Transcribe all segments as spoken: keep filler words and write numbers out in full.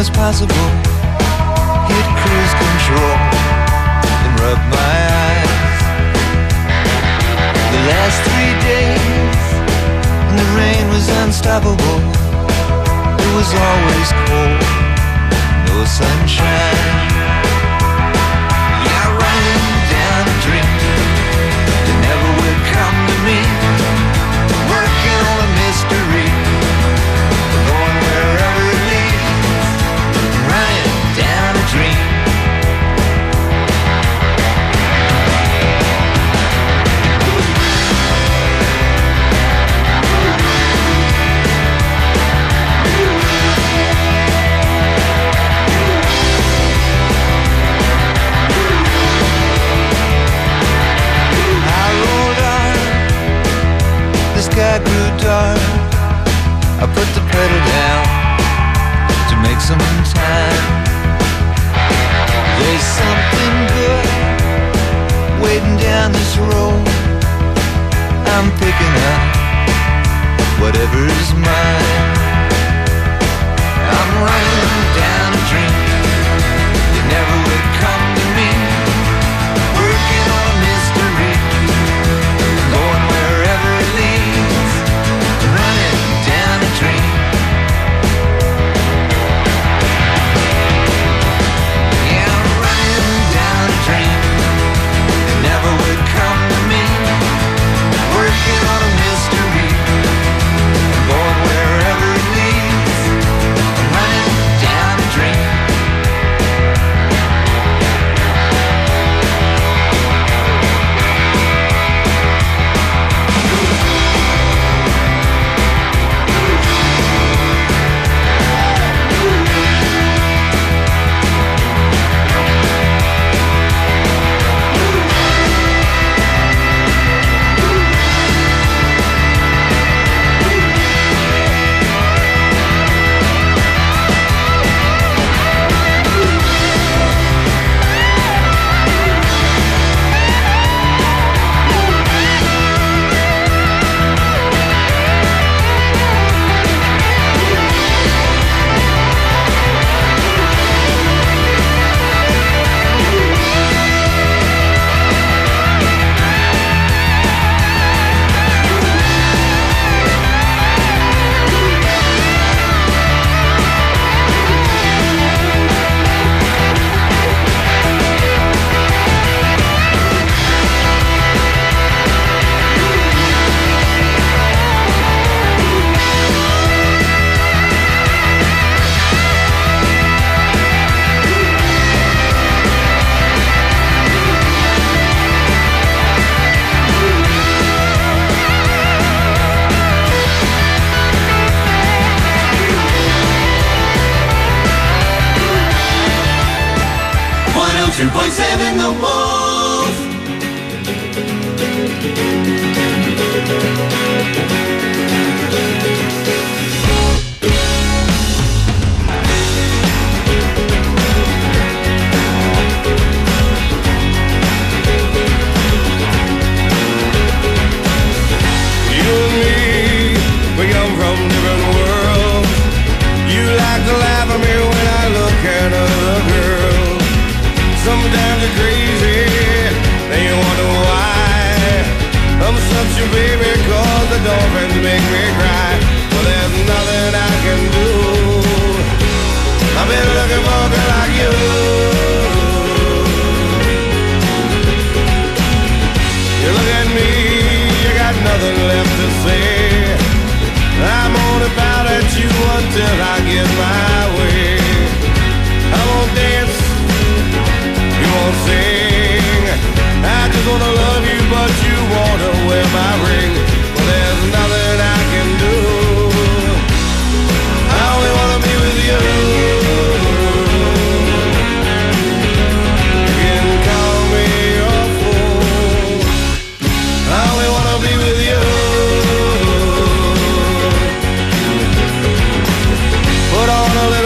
as possible. Hit cruise control and rub my eyes. The last three days and the rain was unstoppable. It was always cold, no sunshine. Yeah, running down a dream that never would come to me. Working on a mystery, going wherever it leads. Running down a dream. Sky grew dark. I put the pedal down to make some time. There's something good waiting down this road. I'm picking up whatever's mine. I'm running down a dream that never would come to me. Working on a mystery, going wherever it leads. Running down a dream. Yeah, I'm running down a dream that never would come to me. Working on a mystery, going wherever it leads. Running down a dream. two point seven The Wolf. You and me, we come from different worlds. You like to laugh at me when I look at other girls. Sometimes you're crazy, then you wonder why I'm such a baby, cause the dolphins make me cry. Well, there's nothing I can do. I've been looking for a girl like you. You look at me, you got nothing left to say. I'm only bound at you until I get my way. I won't dance, you won't sing. I just wanna love you, but you wanna wear my ring. Well, there's nothing I can do. I only wanna be with you. You can call me your fool. I only wanna be with you. Put on a little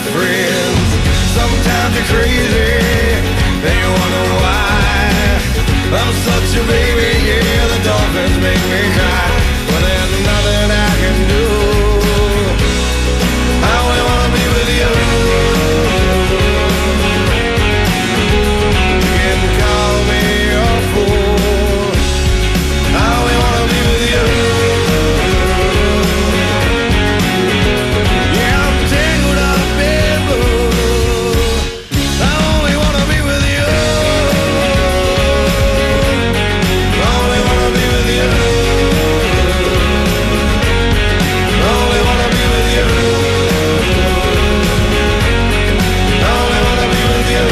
friends. Sometimes you're crazy, and you wonder why. I'm such a baby, yeah, the dolphins make me cry. But there's nothing I can do. I only wanna be with you. You can call me a fool. I only wanna be with you. Yeah, I'm tangled up in blue. I only wanna be with you. I only wanna be with you. I only wanna be with you. I only wanna be with you.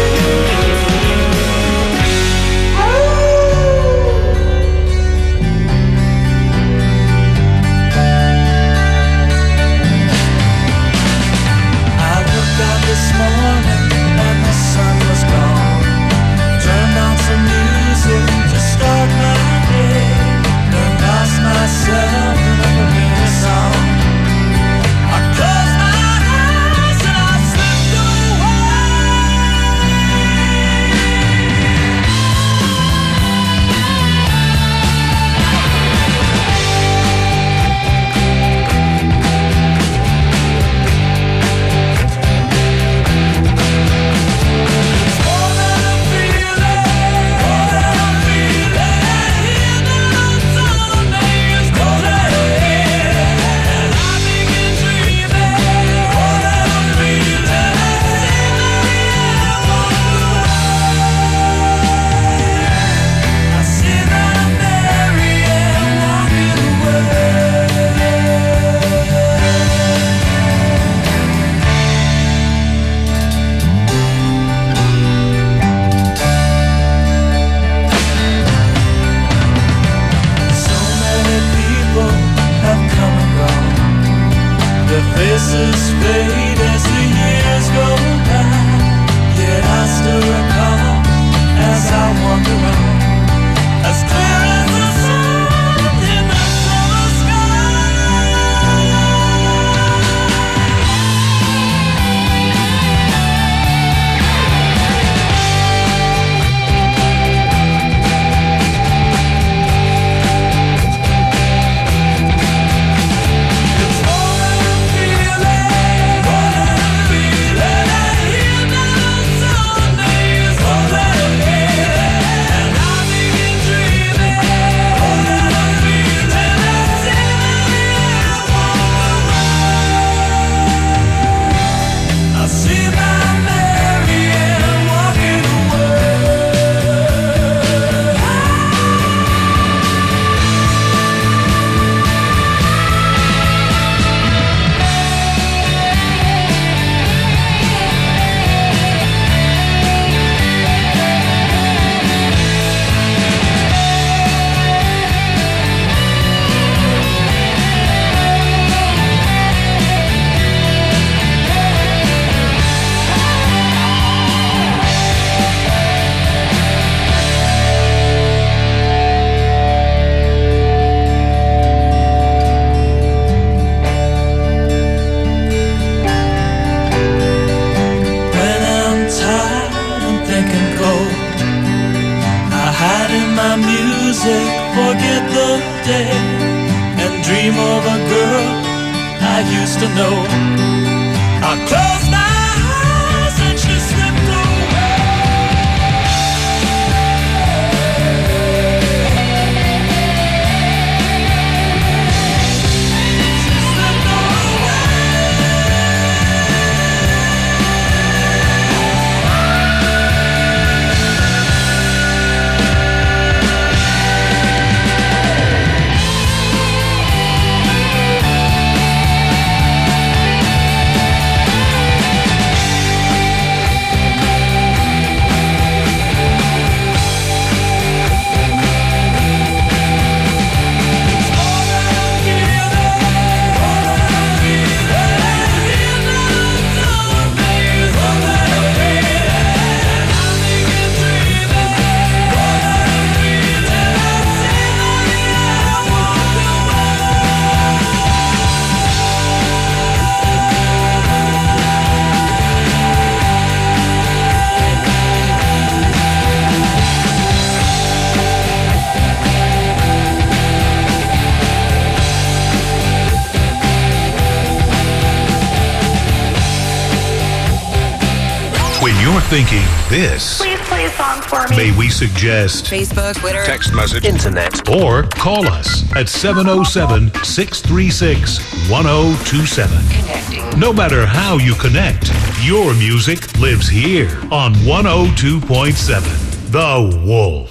I woke up this morning and the sun was gone. Turned on some music to start my day. Then lost myself in a familiar song. I closed my eyes and I slipped away. It's more than a feeling, more than a feeling. Even on some days, more than a feeling. And I begin dreaming, more than a feeling. I see my Marianne walking away. So many people have come and gone. Their faces fade as the years go by. Yet I still recall as I wander on, as clear as the sun in the summer sky. It's more than a feeling, more than a feeling. Even on some days, more than a feeling. And I begin dreaming, more than a feeling. I see my Marianne walking away. I see my Marianne walking away. When I'm tired and thinking cold, I hide in my music, forget the day, and dream of a girl I used to know. I close my eyes and she slipped away. She slipped away. When you're thinking this, Please play a song for me. may we suggest Facebook, Twitter, text message, internet, or call us at seven oh seven, six three six, one oh two seven. connecting. No matter how you connect, your music lives here on one oh two point seven. The Wolf.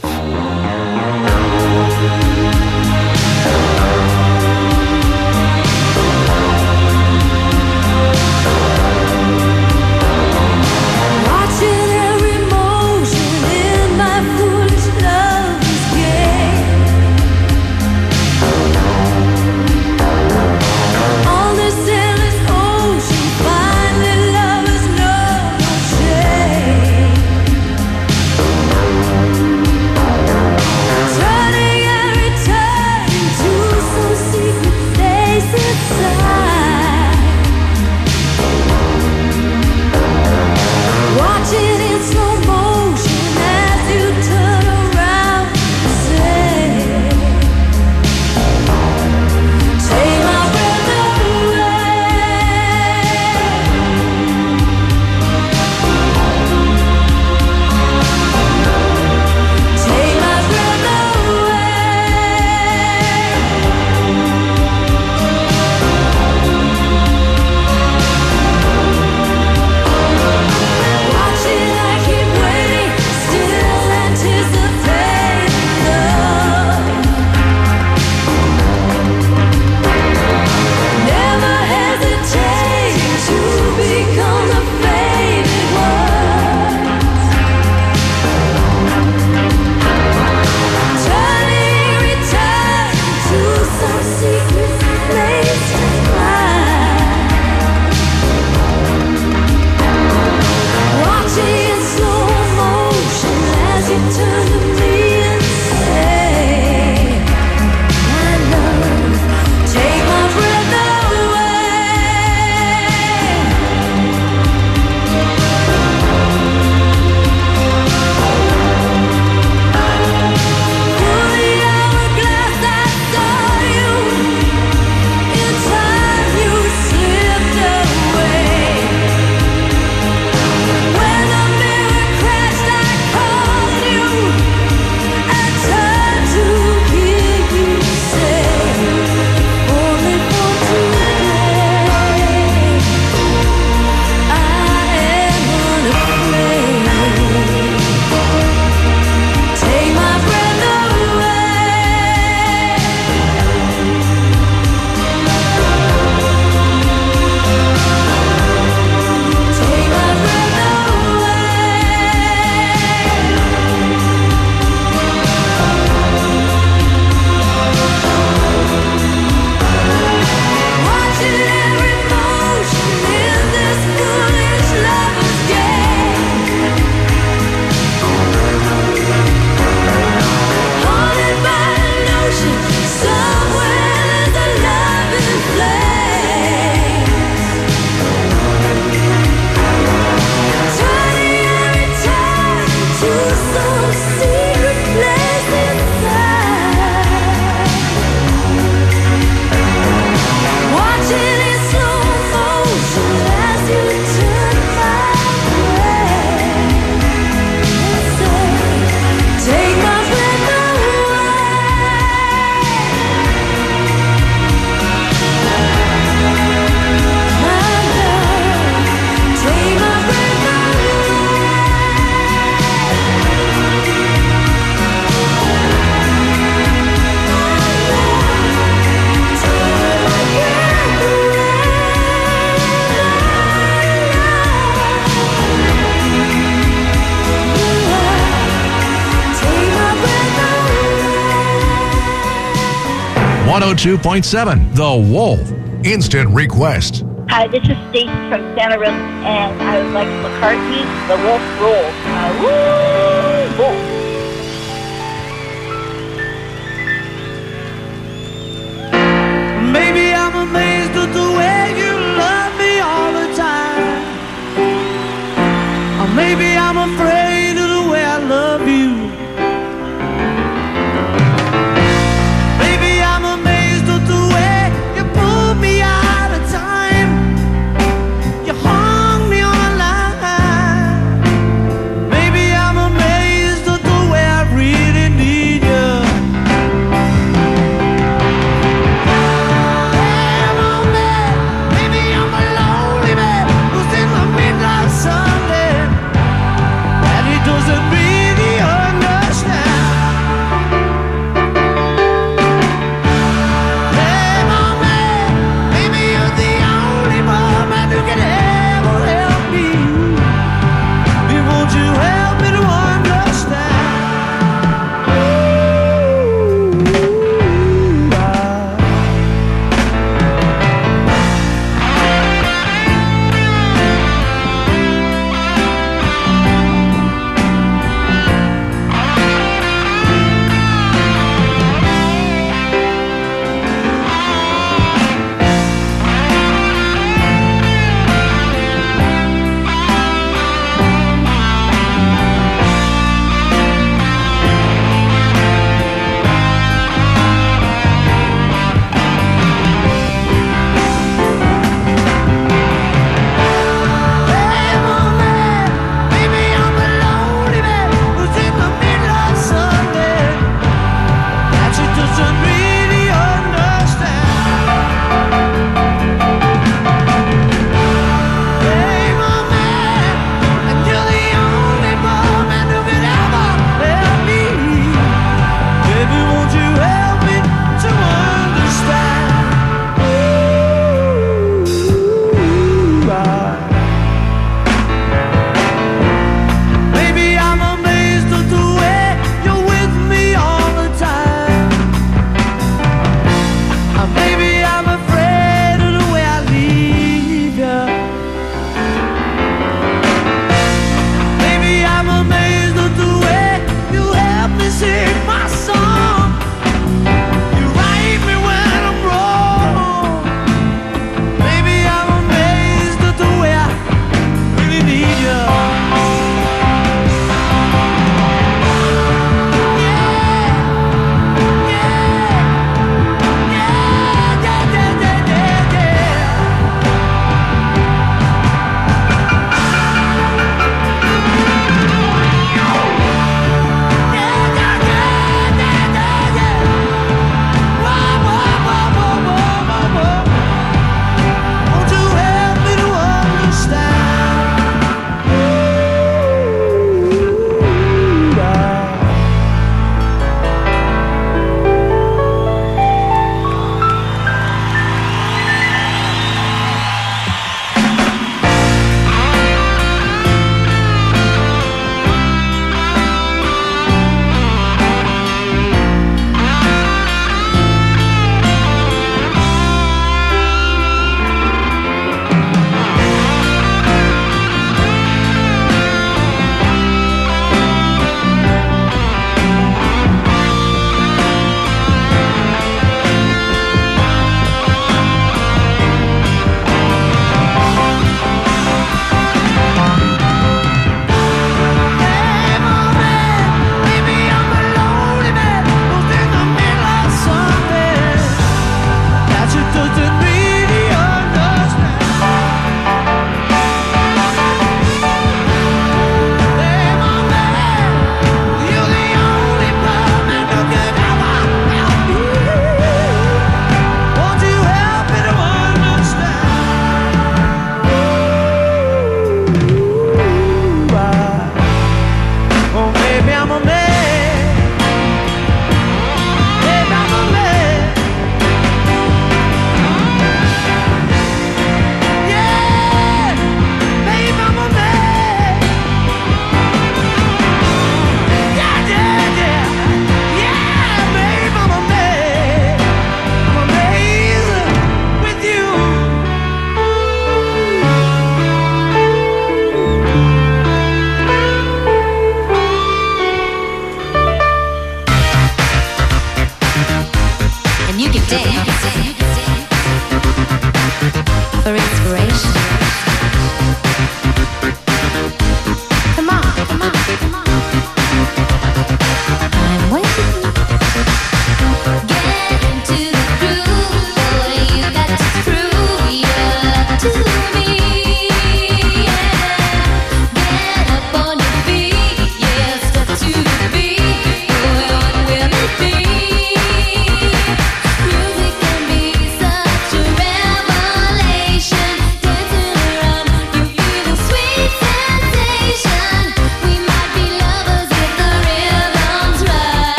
one oh two point seven, The Wolf. Instant request. Hi, this is Stacy from Santa Rosa, and I would like McCartney's The Wolf Rules. Uh, woo! Wolf. Maybe I'm amazed at the way you love me all the time. Or maybe I'm afraid